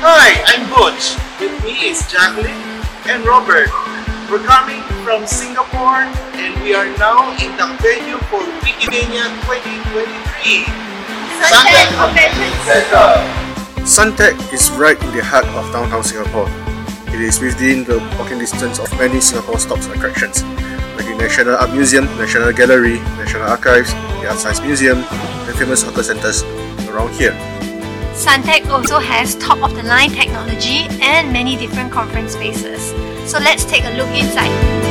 Hi, I'm Butch. With me is Jacqueline and Robert. We're coming from Singapore and we are now in the venue for Wikimania 2023. Suntec Convention Center. Suntec is right in the heart of downtown Singapore. It is within the walking distance of many Singapore stops and attractions, like the National Art Museum, National Gallery, National Archives, the Art Science Museum, and famous hawker centres around here. Suntec also has top-of-the-line technology and many different conference spaces. So let's take a look inside.